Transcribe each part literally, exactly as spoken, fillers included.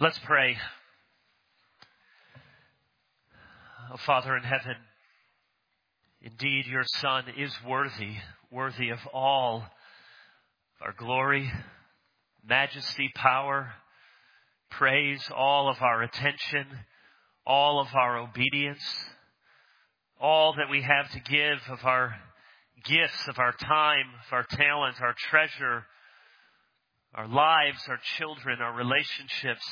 Let's pray. Oh, Father in heaven, indeed your Son is worthy, worthy of all our glory, majesty, power, praise, all of our attention, all of our obedience, all that we have to give of our gifts, of our time, of our talent, our treasure, our lives, our children, our relationships.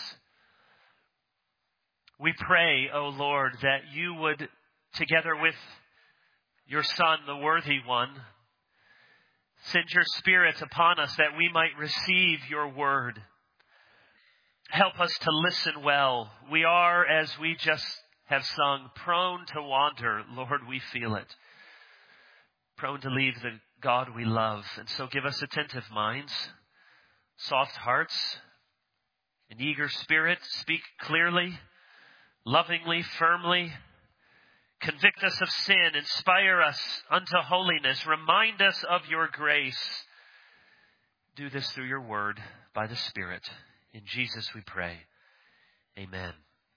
We pray, O Lord, that you would, together with your Son, the worthy one, send your Spirit upon us that we might receive your word. Help us to listen well. We are, as we just have sung, prone to wander. Lord, we feel it. Prone to leave the God we love. And so give us attentive minds, soft hearts, an eager spirit. Speak clearly, lovingly, firmly. Convict us of sin. Inspire us unto holiness. Remind us of your grace. Do this through your word by the Spirit. In Jesus we pray. Amen.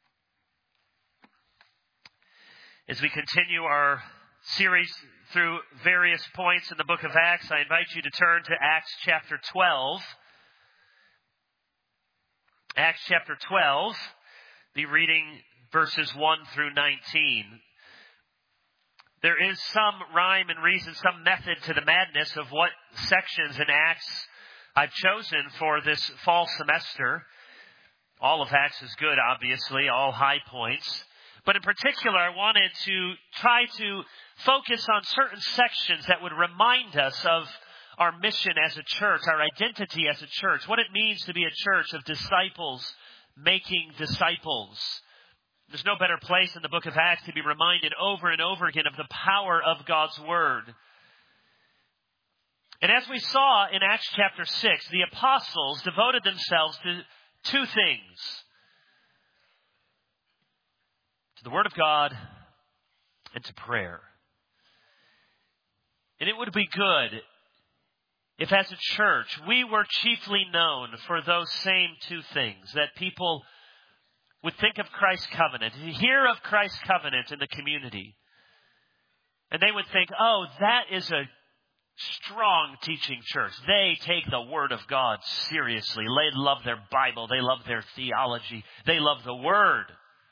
As we continue our series through various points in the book of Acts, I invite you to turn to Acts chapter twelve. Acts chapter twelve, be reading verses one through nineteen. There is some rhyme and reason, some method to the madness of what sections in Acts I've chosen for this fall semester. All of Acts is good, obviously, all high points. But in particular, I wanted to try to focus on certain sections that would remind us of our mission as a church, our identity as a church, what it means to be a church of disciples making disciples. There's no better place in the book of Acts to be reminded over and over again of the power of God's word. And as we saw in Acts chapter six, the apostles devoted themselves to two things: to the word of God and to prayer. And it would be good if as a church we were chiefly known for those same two things, that people would think of Christ's covenant, hear of Christ's covenant in the community, and they would think, oh, that is a strong teaching church. They take the word of God seriously. They love their Bible. They love their theology. They love the word.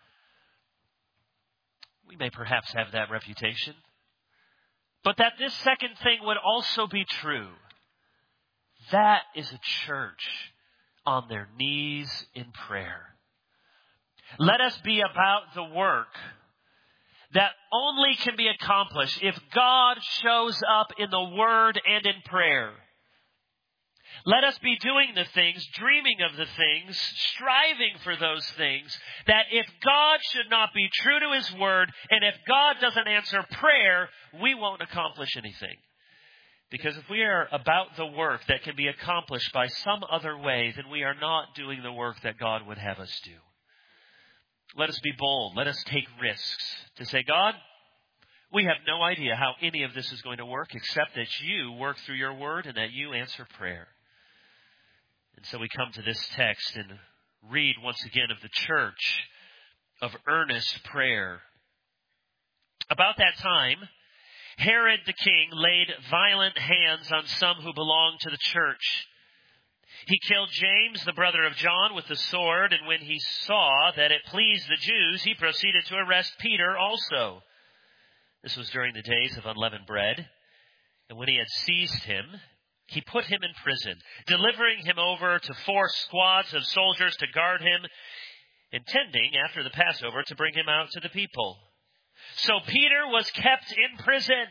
We may perhaps have that reputation. But that this second thing would also be true. That is a church on their knees in prayer. Let us be about the work that only can be accomplished if God shows up in the word and in prayer. Let us be doing the things, dreaming of the things, striving for those things, that if God should not be true to his word, and if God doesn't answer prayer, we won't accomplish anything. Because if we are about the work that can be accomplished by some other way, then we are not doing the work that God would have us do. Let us be bold. Let us take risks to say, God, we have no idea how any of this is going to work except that you work through your word and that you answer prayer. And so we come to this text and read once again of the church of earnest prayer. About that time, Herod the king laid violent hands on some who belonged to the church. He killed James, the brother of John, with the sword, and when he saw that it pleased the Jews, he proceeded to arrest Peter also. This was during the days of unleavened bread. And when he had seized him, he put him in prison, delivering him over to four squads of soldiers to guard him, intending, after the Passover, to bring him out to the people. So Peter was kept in prison.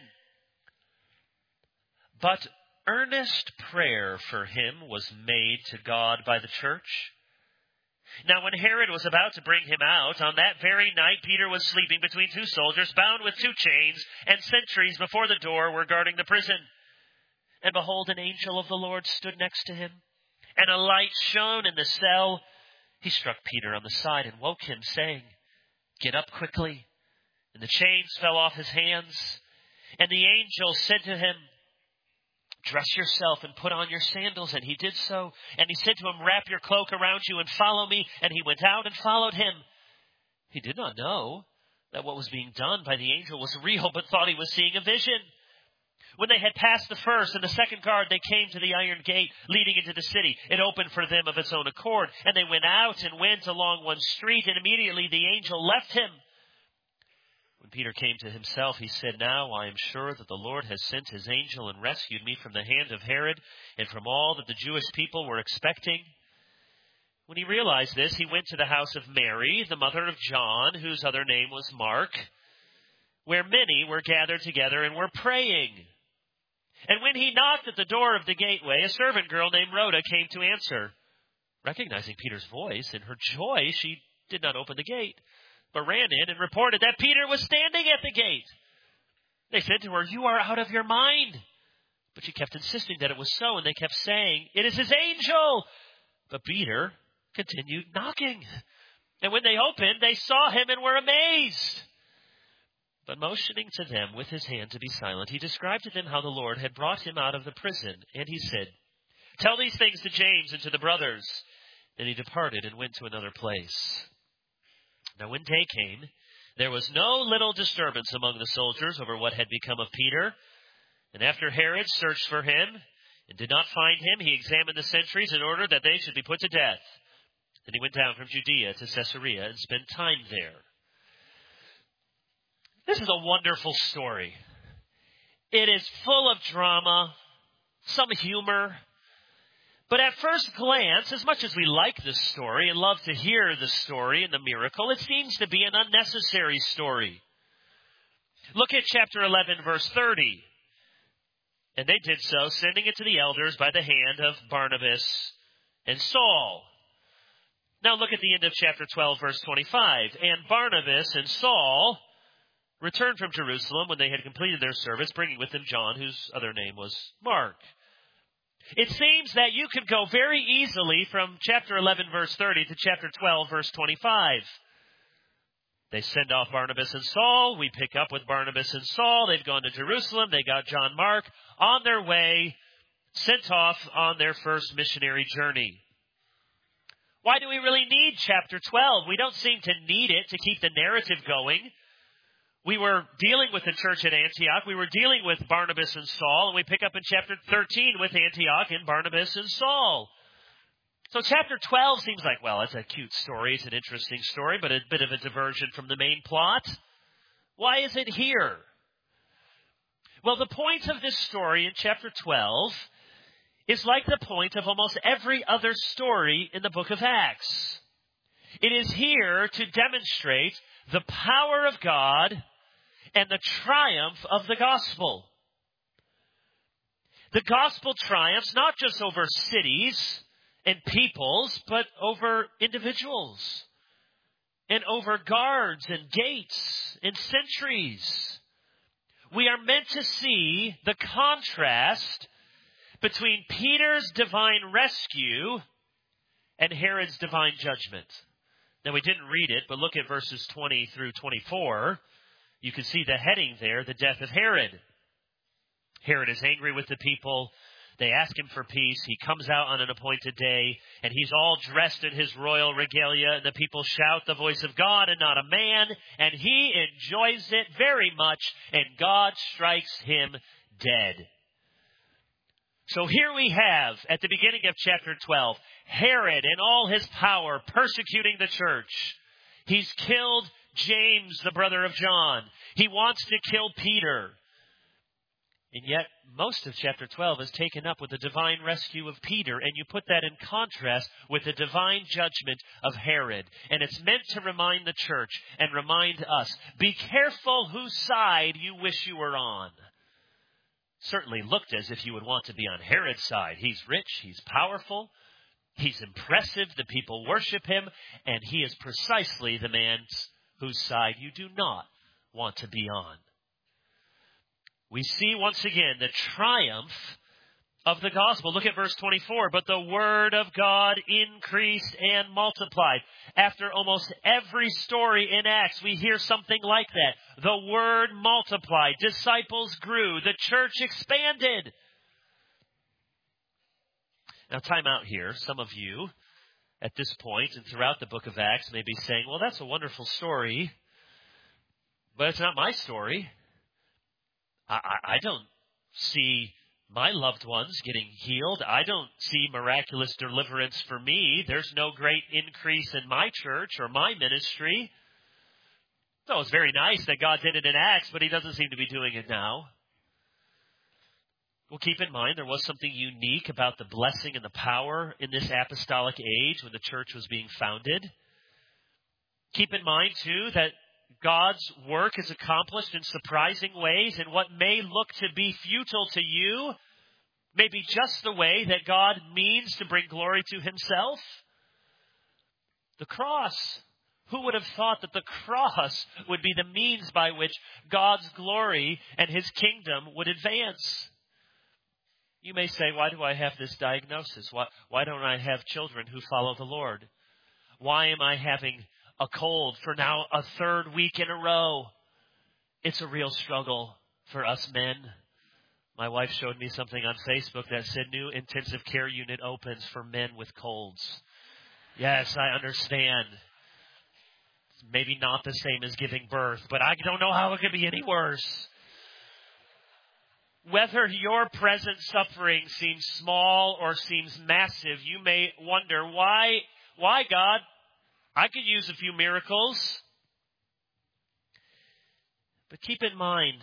But earnest prayer for him was made to God by the church. Now when Herod was about to bring him out, on that very night Peter was sleeping between two soldiers, bound with two chains, and sentries before the door were guarding the prison. And behold, an angel of the Lord stood next to him, and a light shone in the cell. He struck Peter on the side and woke him, saying, "Get up quickly." And the chains fell off his hands. And the angel said to him, Dress yourself and put on your sandals. And he did so. And he said to him, wrap your cloak around you and follow me. And he went out and followed him. He did not know that what was being done by the angel was real, but thought he was seeing a vision. When they had passed the first and the second guard, they came to the iron gate leading into the city. It opened for them of its own accord. And they went out and went along one street, and immediately the angel left him. When Peter came to himself, he said, now I am sure that the Lord has sent his angel and rescued me from the hand of Herod and from all that the Jewish people were expecting. When he realized this, he went to the house of Mary, the mother of John, whose other name was Mark, where many were gathered together and were praying. And when he knocked at the door of the gateway, a servant girl named Rhoda came to answer. Recognizing Peter's voice, in her joy, she did not open the gate, but ran in and reported that Peter was standing at the gate. They said to her, you are out of your mind. But she kept insisting that it was so, and they kept saying, it is his angel. But Peter continued knocking. And when they opened, they saw him and were amazed. But motioning to them with his hand to be silent, he described to them how the Lord had brought him out of the prison. And he said, tell these things to James and to the brothers. Then he departed and went to another place. Now when day came, there was no little disturbance among the soldiers over what had become of Peter. And after Herod searched for him and did not find him, he examined the sentries in order that they should be put to death. Then he went down from Judea to Caesarea and spent time there. This is a wonderful story. It is full of drama, some humor. But at first glance, as much as we like this story and love to hear the story and the miracle, it seems to be an unnecessary story. Look at chapter eleven, verse thirty. And they did so, sending it to the elders by the hand of Barnabas and Saul. Now look at the end of chapter twelve, verse twenty-five. And Barnabas and Saul returned from Jerusalem when they had completed their service, bringing with them John, whose other name was Mark. It seems that you could go very easily from chapter eleven, verse thirty to chapter twelve, verse twenty-five. They send off Barnabas and Saul. We pick up with Barnabas and Saul. They've gone to Jerusalem. They got John Mark on their way, sent off on their first missionary journey. Why do we really need chapter twelve? We don't seem to need it to keep the narrative going. We were dealing with the church at Antioch. We were dealing with Barnabas and Saul, and we pick up in chapter thirteen with Antioch and Barnabas and Saul. So chapter twelve seems like, well, it's a cute story. It's an interesting story, but a bit of a diversion from the main plot. Why is it here? Well, the point of this story in chapter twelve is like the point of almost every other story in the book of Acts. It is here to demonstrate the power of God and the triumph of the gospel. The gospel triumphs not just over cities and peoples, but over individuals and over guards and gates and sentries. We are meant to see the contrast between Peter's divine rescue and Herod's divine judgment. Now, we didn't read it, but look at verses twenty through twenty-four. You can see the heading there, the death of Herod. Herod is angry with the people. They ask him for peace. He comes out on an appointed day, and he's all dressed in his royal regalia, and the people shout the voice of God and not a man, and he enjoys it very much, and God strikes him dead. So here we have, at the beginning of chapter twelve, Herod in all his power persecuting the church. He's killed James, the brother of John. He wants to kill Peter. And yet, most of chapter twelve is taken up with the divine rescue of Peter, and you put that in contrast with the divine judgment of Herod. And it's meant to remind the church and remind us, be careful whose side you wish you were on. Certainly looked as if you would want to be on Herod's side. He's rich, he's powerful, he's impressive, the people worship him, and he is precisely the man whose side you do not want to be on. We see once again the triumph of the gospel. Look at verse twenty-four. But the word of God increased and multiplied. After almost every story in Acts, we hear something like that. The word multiplied. Disciples grew. The church expanded. Now, time out here. Some of you at this point and throughout the book of Acts may be saying, well, that's a wonderful story, but it's not my story. I, I, I don't see my loved ones getting healed. I don't see miraculous deliverance for me. There's no great increase in my church or my ministry. So it's very nice that God did it in Acts, but he doesn't seem to be doing it now. Well, keep in mind, there was something unique about the blessing and the power in this apostolic age when the church was being founded. Keep in mind, too, that God's work is accomplished in surprising ways, and what may look to be futile to you may be just the way that God means to bring glory to himself. The cross. Who would have thought that the cross would be the means by which God's glory and his kingdom would advance? You may say, why do I have this diagnosis? Why, why don't I have children who follow the Lord? Why am I having a cold for now a third week in a row? It's a real struggle for us men. My wife showed me something on Facebook that said new intensive care unit opens for men with colds. Yes, I understand. It's maybe not the same as giving birth, but I don't know how it could be any worse. Whether your present suffering seems small or seems massive, you may wonder, why, why God? I could use a few miracles. But keep in mind,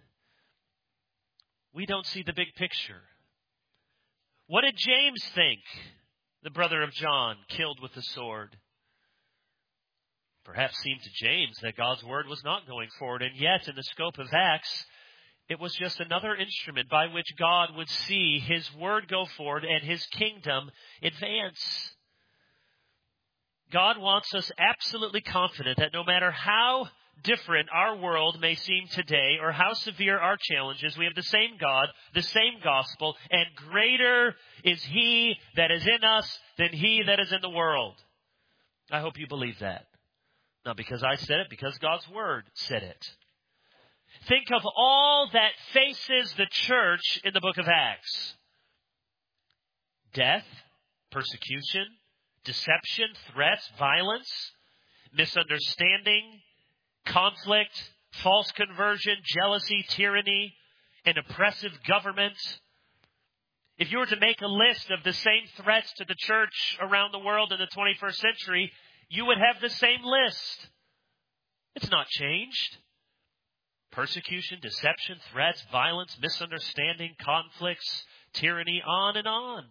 we don't see the big picture. What did James think, the brother of John, killed with the sword? Perhaps seemed to James that God's word was not going forward, and yet in the scope of Acts, it was just another instrument by which God would see his word go forward and his kingdom advance. God wants us absolutely confident that no matter how different our world may seem today or how severe our challenges, we have the same God, the same gospel, and greater is he that is in us than he that is in the world. I hope you believe that. Not because I said it, because God's word said it. Think of all that faces the church in the book of Acts. Death, persecution, deception, threats, violence, misunderstanding, conflict, false conversion, jealousy, tyranny, an oppressive government. If you were to make a list of the same threats to the church around the world in the twenty-first century, you would have the same list. It's not changed. Persecution, deception, threats, violence, misunderstanding, conflicts, tyranny, on and on.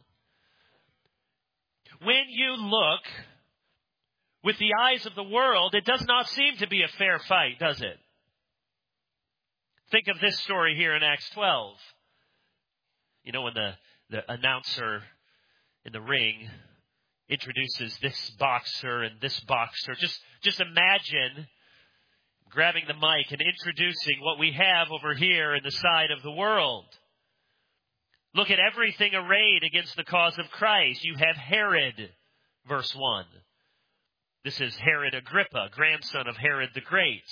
When you look with the eyes of the world, it does not seem to be a fair fight, does it? Think of this story here in Acts twelve. You know, when the, the announcer in the ring introduces this boxer and this boxer, just, just imagine grabbing the mic and introducing what we have over here in the side of the world. Look at everything arrayed against the cause of Christ. You have Herod, verse one. This is Herod Agrippa, grandson of Herod the Great.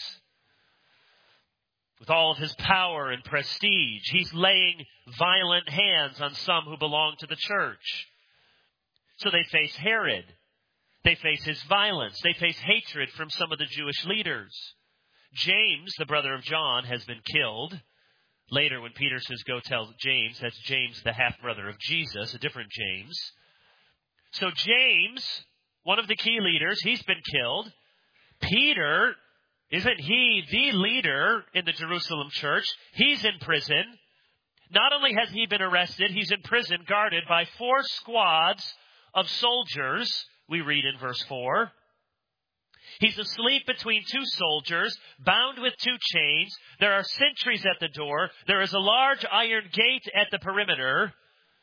With all of his power and prestige, he's laying violent hands on some who belong to the church. So they face Herod. They face his violence. They face hatred from some of the Jewish leaders. James, the brother of John, has been killed. Later, when Peter says, go tell James, that's James, the half-brother of Jesus, a different James. So James, one of the key leaders, he's been killed. Peter, isn't he the leader in the Jerusalem church? He's in prison. Not only has he been arrested, he's in prison guarded by four squads of soldiers, we read in verse four. He's asleep between two soldiers, bound with two chains. There are sentries at the door. There is a large iron gate at the perimeter.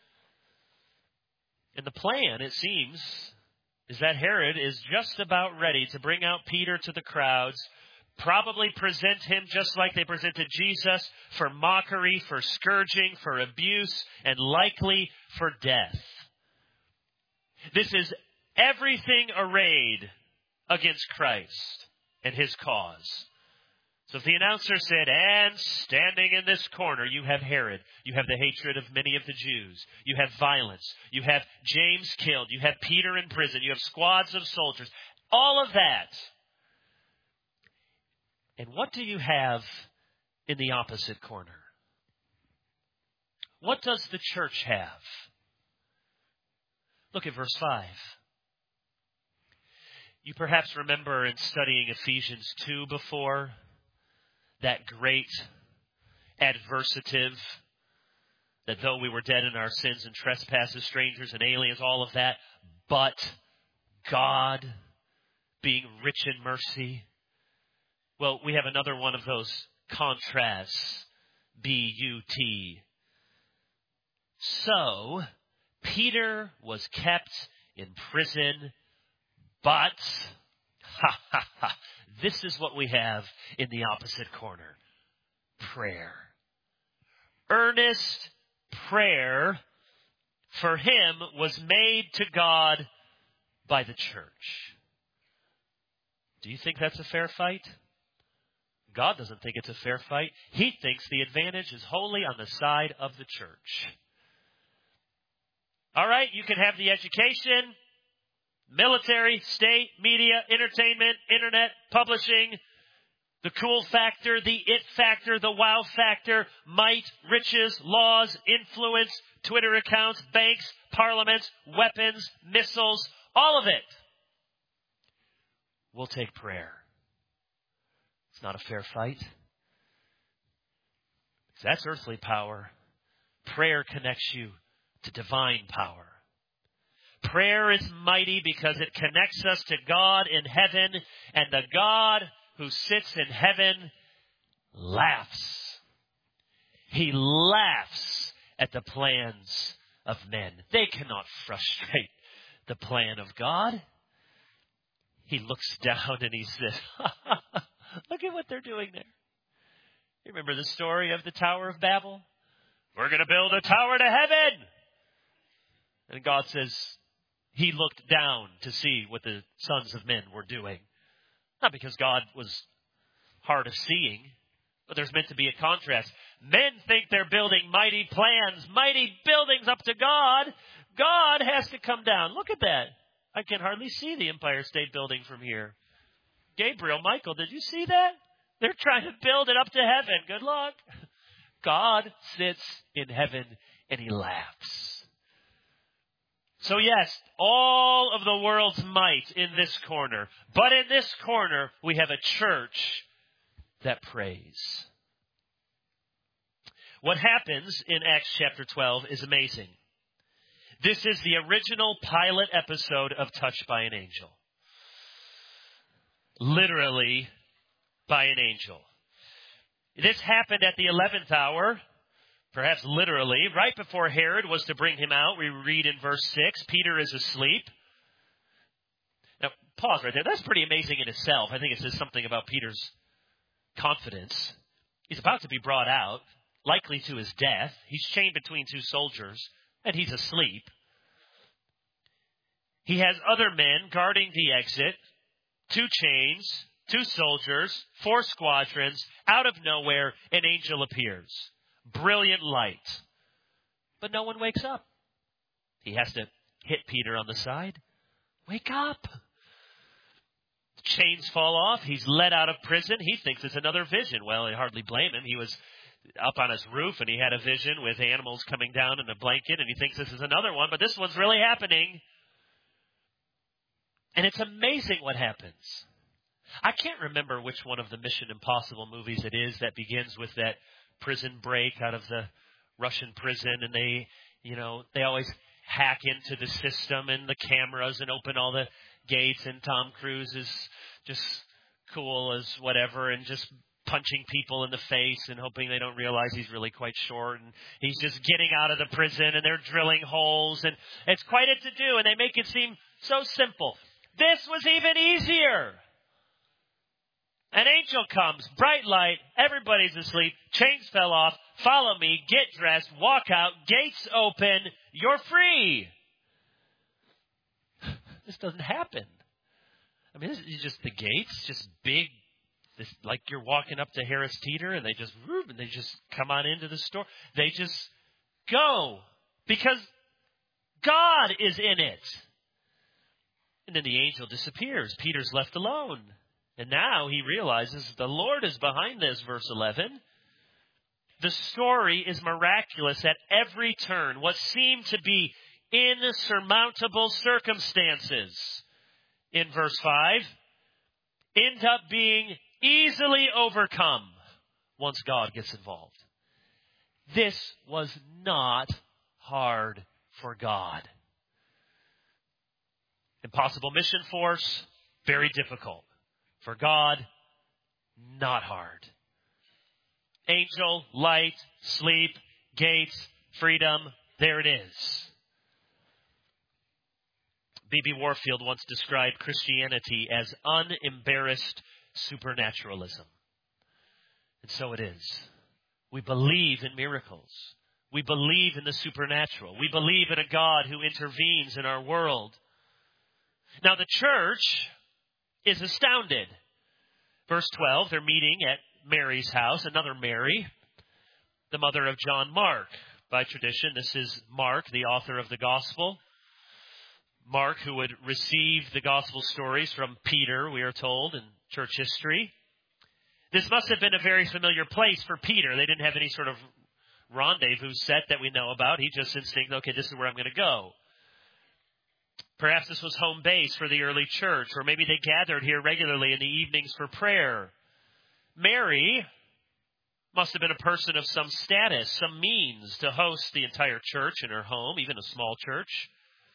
And the plan, it seems, is that Herod is just about ready to bring out Peter to the crowds, probably present him just like they presented Jesus, for mockery, for scourging, for abuse, and likely for death. This is everything arrayed against Christ and his cause. So if the announcer said, and standing in this corner, you have Herod. You have the hatred of many of the Jews. You have violence. You have James killed. You have Peter in prison. You have squads of soldiers. All of that. And what do you have in the opposite corner? What does the church have? Look at verse five. You perhaps remember in studying Ephesians two before, that great adversative, that though we were dead in our sins and trespasses, strangers and aliens, all of that, but God being rich in mercy. Well, we have another one of those contrasts, B U T. So, Peter was kept in prison, but, ha ha ha, this is what we have in the opposite corner. Prayer. Earnest prayer for him was made to God by the church. Do you think that's a fair fight? God doesn't think it's a fair fight. He thinks the advantage is wholly on the side of the church. All right, you can have the education, military, state, media, entertainment, internet, publishing, the cool factor, the it factor, the wow factor, might, riches, laws, influence, Twitter accounts, banks, parliaments, weapons, missiles, all of it. We'll take prayer. It's not a fair fight. That's earthly power. Prayer connects you to divine power. Prayer is mighty because it connects us to God in heaven, and the God who sits in heaven laughs. He laughs at the plans of men. They cannot frustrate the plan of God. He looks down and he says, look at what they're doing there. You remember the story of the Tower of Babel? We're going to build a tower to heaven. And God says, he looked down to see what the sons of men were doing. Not because God was hard of seeing, but there's meant to be a contrast. Men think they're building mighty plans, mighty buildings up to God. God has to come down. Look at that. I can hardly see the Empire State Building from here. Gabriel, Michael, did you see that? They're trying to build it up to heaven. Good luck. God sits in heaven and he laughs. So yes, all of the world's might in this corner. But in this corner, we have a church that prays. What happens in Acts chapter twelve is amazing. This is the original pilot episode of Touched by an Angel. Literally by an angel. This happened at the eleventh hour. Perhaps literally, right before Herod was to bring him out. We read in verse six, Peter is asleep. Now, pause right there. That's pretty amazing in itself. I think it says something about Peter's confidence. He's about to be brought out, likely to his death. He's chained between two soldiers, and he's asleep. He has other men guarding the exit, two chains, two soldiers, four squadrons. Out of nowhere, an angel appears. Brilliant light. But no one wakes up. He has to hit Peter on the side. Wake up. The chains fall off. He's let out of prison. He thinks it's another vision. Well, I hardly blame him. He was up on his roof and he had a vision with animals coming down in a blanket and he thinks this is another one, but this one's really happening. And it's amazing what happens. I can't remember which one of the Mission Impossible movies it is that begins with that prison break out of the Russian prison, and they, you know, they always hack into the system and the cameras and open all the gates, and Tom Cruise is just cool as whatever and just punching people in the face and hoping they don't realize he's really quite short, and he's just getting out of the prison and they're drilling holes, and it's quite a to-do, and they make it seem so simple. This was even easier. An angel comes, bright light, everybody's asleep, chains fell off, follow me, get dressed, walk out, gates open, you're free. This doesn't happen. I mean, this is just the gates, just big This, like you're walking up to Harris Teeter and they just, whoop, and they just come on into the store. They just go because God is in it. And then the angel disappears. Peter's left alone. And now he realizes the Lord is behind this, verse eleven. The story is miraculous at every turn. What seemed to be insurmountable circumstances in verse five end up being easily overcome once God gets involved. This was not hard for God. Impossible mission force, very difficult. For God, not hard. Angel, light, sleep, gates, freedom, there it is. B B Warfield once described Christianity as unembarrassed supernaturalism. And so it is. We believe in miracles. We believe in the supernatural. We believe in a God who intervenes in our world. Now the church is astounded. Verse twelve, they're meeting at Mary's house, another Mary, the mother of John Mark. By tradition, this is Mark, the author of the gospel. Mark, who would receive the gospel stories from Peter, we are told, in church history. This must have been a very familiar place for Peter. They didn't have any sort of rendezvous set that we know about. He just instincted, okay, this is where I'm going to go. Perhaps this was home base for the early church, or maybe they gathered here regularly in the evenings for prayer. Mary must have been a person of some status, some means to host the entire church in her home, even a small church.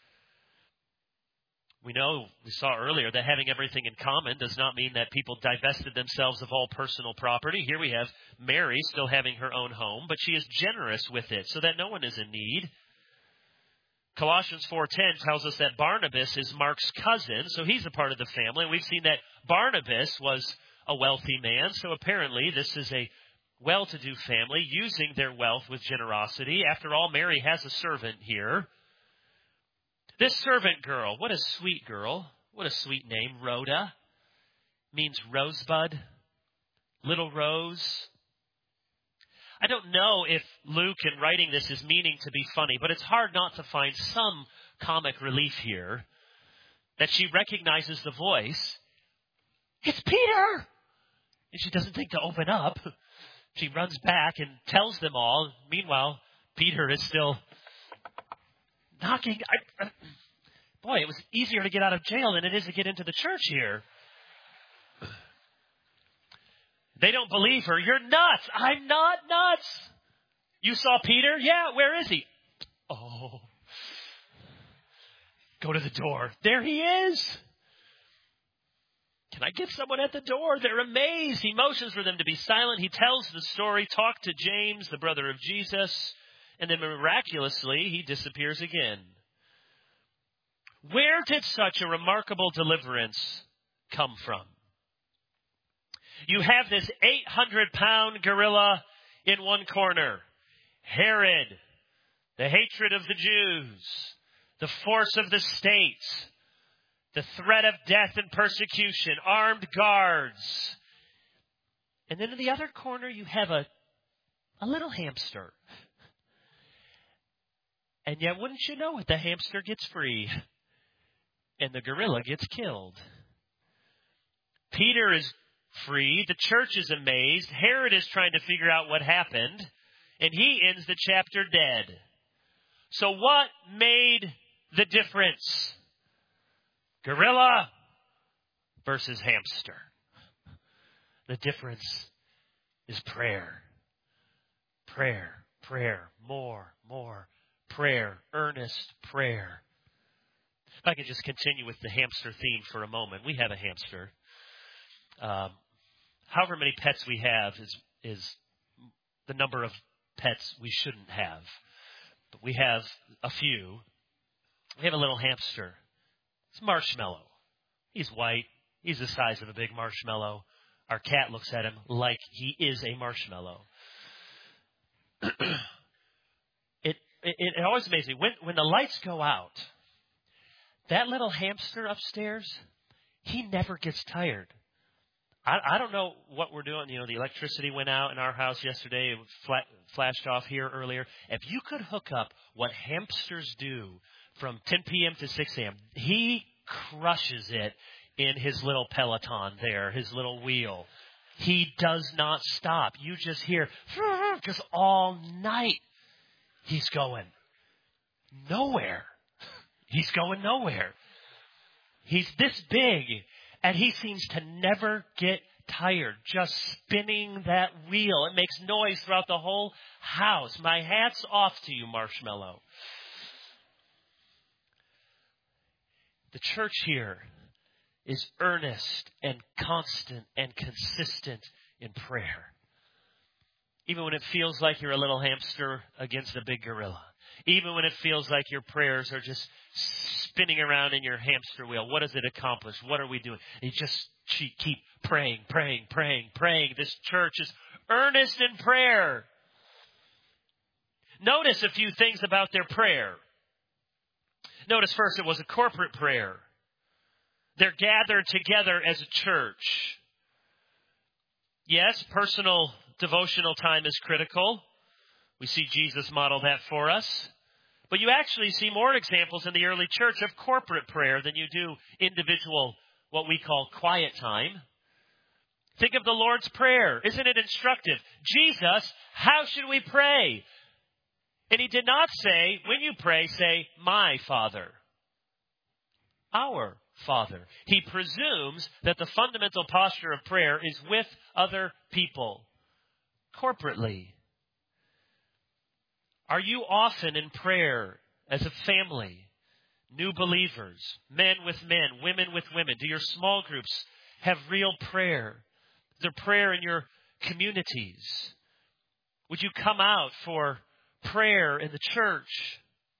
We know, we saw earlier, that having everything in common does not mean that people divested themselves of all personal property. Here we have Mary still having her own home, but she is generous with it so that no one is in need. Colossians four ten tells us that Barnabas is Mark's cousin, so he's a part of the family. We've seen that Barnabas was a wealthy man, so apparently this is a well-to-do family using their wealth with generosity. After all, Mary has a servant here. This servant girl, what a sweet girl. What a sweet name. Rhoda means rosebud, little rose. I don't know if Luke, in writing this, is meaning to be funny, but it's hard not to find some comic relief here that she recognizes the voice. It's Peter! And she doesn't think to open up. She runs back and tells them all. Meanwhile, Peter is still knocking. I, boy, it was easier to get out of jail than it is to get into the church here. They don't believe her. You're nuts. I'm not nuts. You saw Peter? Yeah, where is he? Oh. Go to the door. There he is. Can I get someone at the door? They're amazed. He motions for them to be silent. He tells the story. Talk to James, the brother of Jesus. And then miraculously, he disappears again. Where did such a remarkable deliverance come from? You have this eight hundred pound gorilla in one corner. Herod, the hatred of the Jews, the force of the state, the threat of death and persecution, armed guards. And then in the other corner, you have a, a little hamster. And yet, wouldn't you know it, the hamster gets free and the gorilla gets killed. Peter is free. The church is amazed. Herod is trying to figure out what happened, and he ends the chapter dead. So what made the difference? Gorilla versus hamster. The difference is prayer. Prayer, prayer, more, more. Prayer, earnest prayer. If I could just continue with the hamster theme for a moment. We have a hamster. Um, however many pets we have is is the number of pets we shouldn't have. But we have a few. We have a little hamster. It's Marshmallow. He's white. He's the size of a big marshmallow. Our cat looks at him like he is a marshmallow. it, it it always amazes me. When, when the lights go out, that little hamster upstairs, he never gets tired. I, I don't know what we're doing. You know, the electricity went out in our house yesterday. It flat, flashed off here earlier. If you could hook up what hamsters do from ten p.m. to six a.m., he crushes it in his little Peloton there, his little wheel. He does not stop. You just hear, just all night. He's going nowhere. He's going nowhere. He's this big, and he seems to never get tired, just spinning that wheel. It makes noise throughout the whole house. My hat's off to you, Marshmallow. The church here is earnest and constant and consistent in prayer. Even when it feels like you're a little hamster against a big gorilla. Even when it feels like your prayers are just spinning around in your hamster wheel. What does it accomplish? What are we doing? You just keep praying, praying, praying, praying. This church is earnest in prayer. Notice a few things about their prayer. Notice first, it was a corporate prayer. They're gathered together as a church. Yes, personal devotional time is critical. We see Jesus model that for us. But you actually see more examples in the early church of corporate prayer than you do individual, what we call quiet time. Think of the Lord's Prayer. Isn't it instructive? Jesus, how should we pray? And he did not say, when you pray, say, my Father. Our Father. He presumes that the fundamental posture of prayer is with other people, corporately. Are you often in prayer as a family, new believers, men with men, women with women? Do your small groups have real prayer? Is there prayer in your communities? Would you come out for prayer in the church?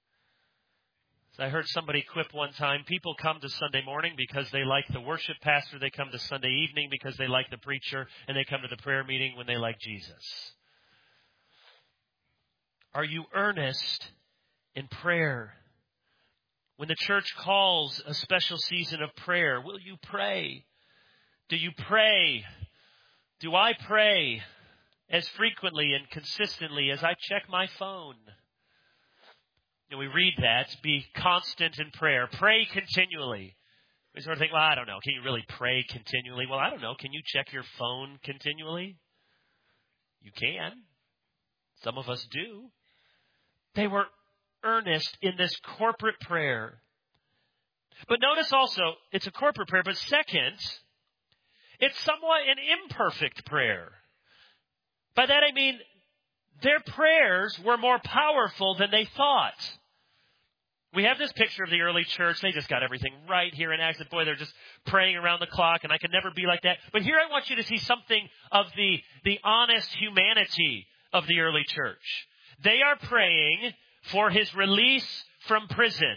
I heard somebody quip one time, people come to Sunday morning because they like the worship pastor. They come to Sunday evening because they like the preacher. And they come to the prayer meeting when they like Jesus. Are you earnest in prayer? When the church calls a special season of prayer, will you pray? Do you pray? Do I pray as frequently and consistently as I check my phone? And we read that, be constant in prayer. Pray continually. We sort of think, well, I don't know. Can you really pray continually? Well, I don't know. Can you check your phone continually? You can. Some of us do. They were earnest in this corporate prayer. But notice also, it's a corporate prayer. But second, it's somewhat an imperfect prayer. By that I mean, their prayers were more powerful than they thought. We have this picture of the early church. They just got everything right here in Acts. Boy, they're just praying around the clock, and I could never be like that. But here I want you to see something of the, the honest humanity of the early church. They are praying for his release from prison.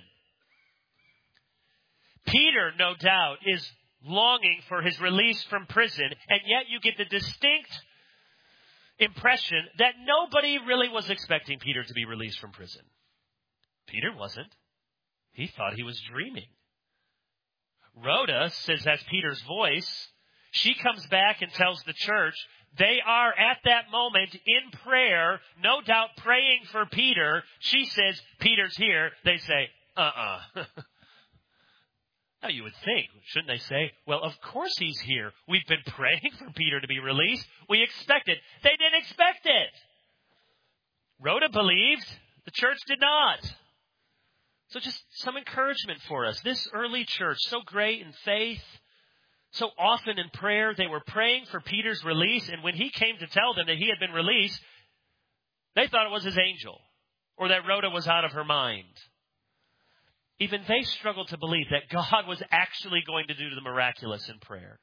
Peter, no doubt, is longing for his release from prison, and yet you get the distinct impression that nobody really was expecting Peter to be released from prison. Peter wasn't. He thought he was dreaming. Rhoda says that's Peter's voice. She comes back and tells the church they are at that moment in prayer, no doubt praying for Peter. She says, Peter's here. They say, uh-uh. Now you would think, shouldn't they say, well, of course he's here. We've been praying for Peter to be released. We expect it. They didn't expect it. Rhoda believed. The church did not. So just some encouragement for us. This early church, so great in faith, so often in prayer, they were praying for Peter's release. And when he came to tell them that he had been released, they thought it was his angel or that Rhoda was out of her mind. Even they struggled to believe that God was actually going to do the miraculous in prayer.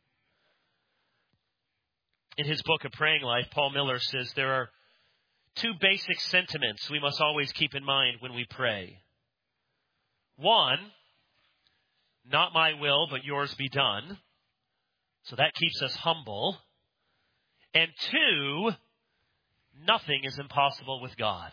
In his book, A Praying Life, Paul Miller says there are two basic sentiments we must always keep in mind when we pray. One, not my will, but yours be done. So that keeps us humble. And two, nothing is impossible with God.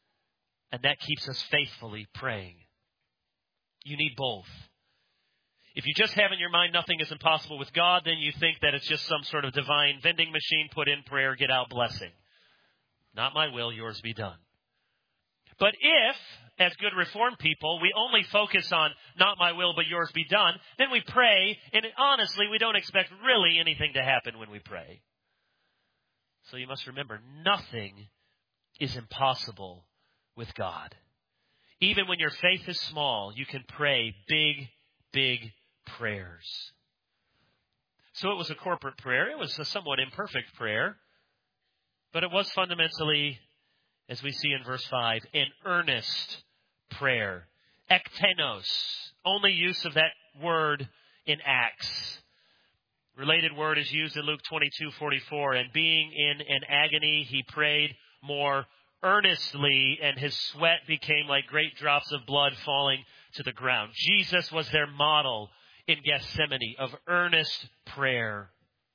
And that keeps us faithfully praying. You need both. If you just have in your mind nothing is impossible with God, then you think that it's just some sort of divine vending machine, put in prayer, get out blessing. Not my will, yours be done. But if, as good Reformed people, we only focus on not my will, but yours be done, then we pray, and honestly, we don't expect really anything to happen when we pray. So you must remember, nothing is impossible with God. Even when your faith is small, you can pray big, big prayers. So it was a corporate prayer. It was a somewhat imperfect prayer. But it was fundamentally, as we see in verse five, an earnest prayer. Ektenos. Only use of that word in Acts. Related word is used in Luke twenty-two forty-four. And being in an agony, he prayed more earnestly, and his sweat became like great drops of blood falling to the ground. Jesus was their model in Gethsemane of earnest prayer.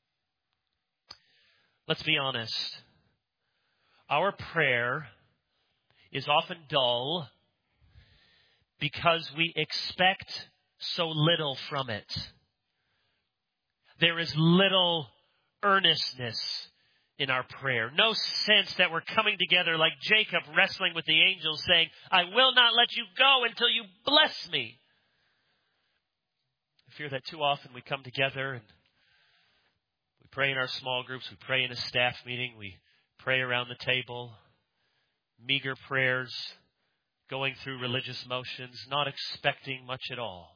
Let's be honest. Our prayer is often dull because we expect so little from it. There is little earnestness in our prayer. No sense that we're coming together like Jacob wrestling with the angels saying, I will not let you go until you bless me. I fear that too often we come together and we pray in our small groups, we pray in a staff meeting, we pray around the table, meager prayers, going through religious motions, not expecting much at all.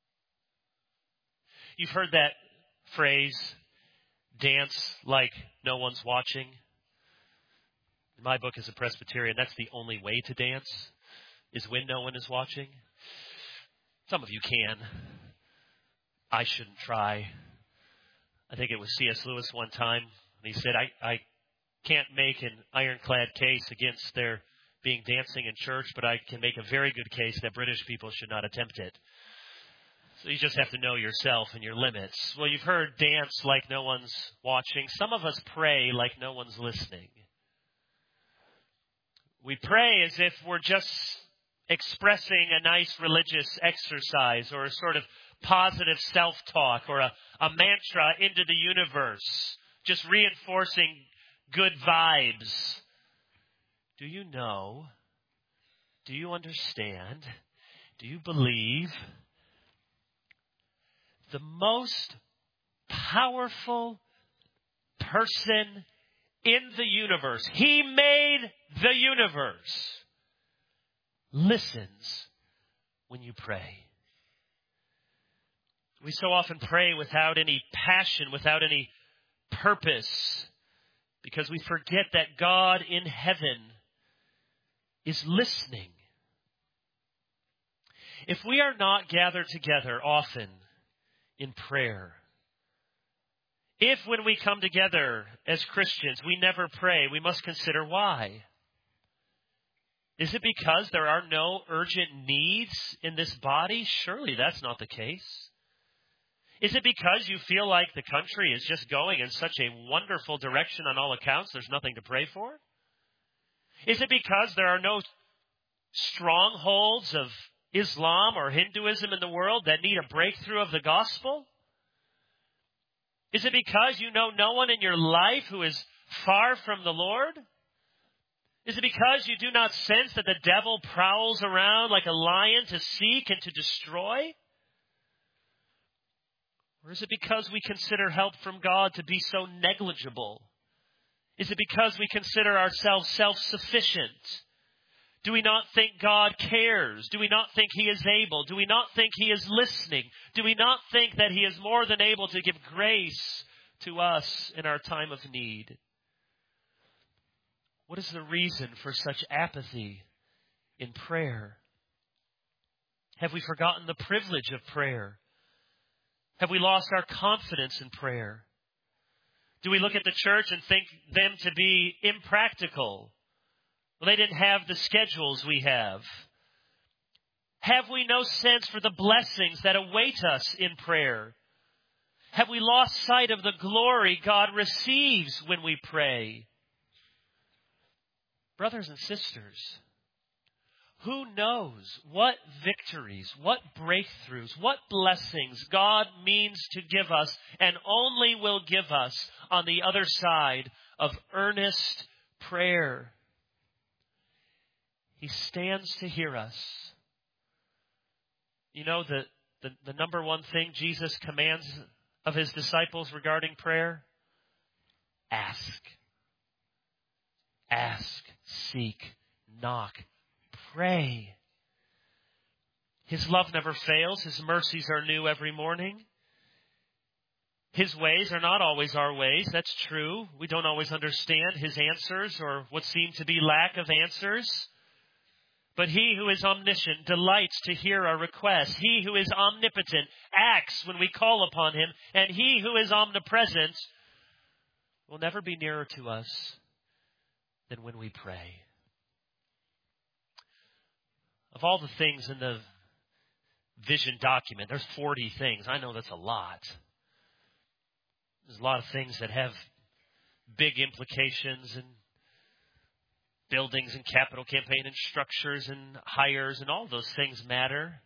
You've heard that phrase, dance like no one's watching. In my book as a Presbyterian, that's the only way to dance, is when no one is watching. Some of you can. I shouldn't try. I think it was C S Lewis one time, and he said, I, I can't make an ironclad case against there being dancing in church, but I can make a very good case that British people should not attempt it. So you just have to know yourself and your limits. Well, you've heard dance like no one's watching. Some of us pray like no one's listening. We pray as if we're just expressing a nice religious exercise or a sort of positive self-talk or a, a mantra into the universe, just reinforcing good vibes. Do you know? Do you understand? Do you believe? The most powerful person in the universe, he made the universe, listens when you pray. We so often pray without any passion, without any purpose, because we forget that God in heaven is listening. If we are not gathered together often in prayer, if when we come together as Christians we never pray, we must consider why. Is it because there are no urgent needs in this body? Surely that's not the case. Is it because you feel like the country is just going in such a wonderful direction on all accounts, there's nothing to pray for? Is it because there are no strongholds of Islam or Hinduism in the world that need a breakthrough of the gospel? Is it because you know no one in your life who is far from the Lord? Is it because you do not sense that the devil prowls around like a lion to seek and to destroy? Or is it because we consider help from God to be so negligible? Is it because we consider ourselves self-sufficient? Do we not think God cares? Do we not think He is able? Do we not think He is listening? Do we not think that He is more than able to give grace to us in our time of need? What is the reason for such apathy in prayer? Have we forgotten the privilege of prayer? Have we lost our confidence in prayer? Do we look at the church and think them to be impractical? Well, they didn't have the schedules we have. Have we no sense for the blessings that await us in prayer? Have we lost sight of the glory God receives when we pray? Brothers and sisters, who knows what victories, what breakthroughs, what blessings God means to give us and only will give us on the other side of earnest prayer. He stands to hear us. You know, the, the, the number one thing Jesus commands of his disciples regarding prayer? Ask. Ask, seek, knock, pray. His love never fails. His mercies are new every morning. His ways are not always our ways. That's true. We don't always understand his answers or what seem to be lack of answers. But he who is omniscient delights to hear our requests. He who is omnipotent acts when we call upon him. And he who is omnipresent will never be nearer to us than when we pray. Of all the things in the vision document, there's forty things. I know that's a lot. There's a lot of things that have big implications and buildings and capital campaign and structures and hires and all those things matter.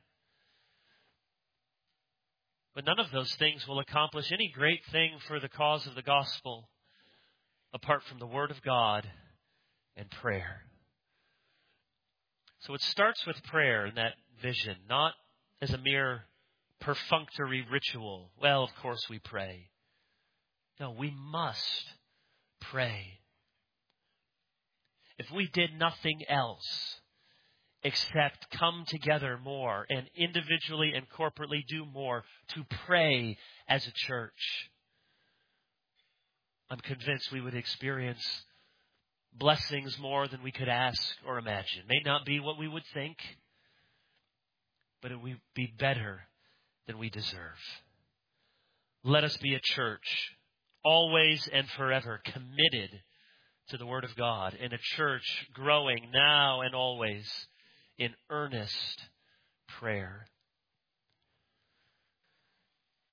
But none of those things will accomplish any great thing for the cause of the gospel apart from the Word of God and prayer. So it starts with prayer in that vision, not as a mere perfunctory ritual. Well, of course we pray. No, we must pray. If we did nothing else except come together more and individually and corporately do more to pray as a church, I'm convinced we would experience blessings more than we could ask or imagine. May not be what we would think, but it would be better than we deserve. Let us be a church always and forever committed to the Word of God, and a church growing now and always in earnest prayer.